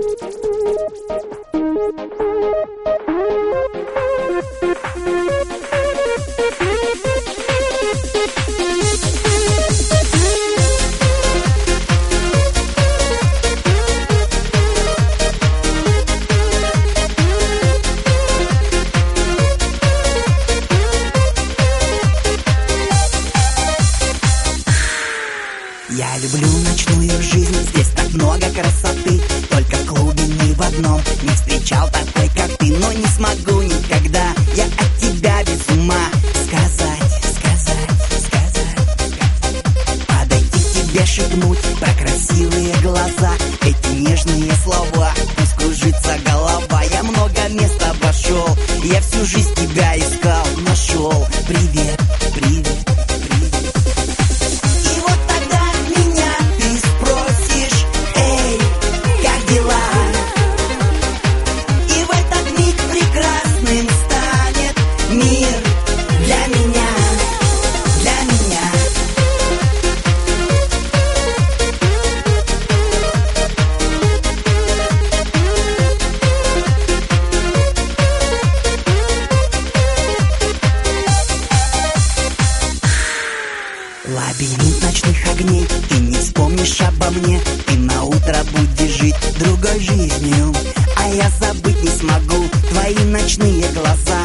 Я люблю ночную жизнь, здесь так много красоты. Только в клубе ни в одном не встречал такой, как ты. Но не смогу никогда я от тебя без ума сказать. Подойти к тебе, шепнуть про красивые глаза, эти нежные слова, пусть кружится голова. Я много мест обошел, я всю жизнь тебя искал, нашел. Привет, привет. Лабиринт ночных огней, ты не вспомнишь обо мне. Ты на утро будешь жить другой жизнью, а я забыть не смогу твои ночные глаза.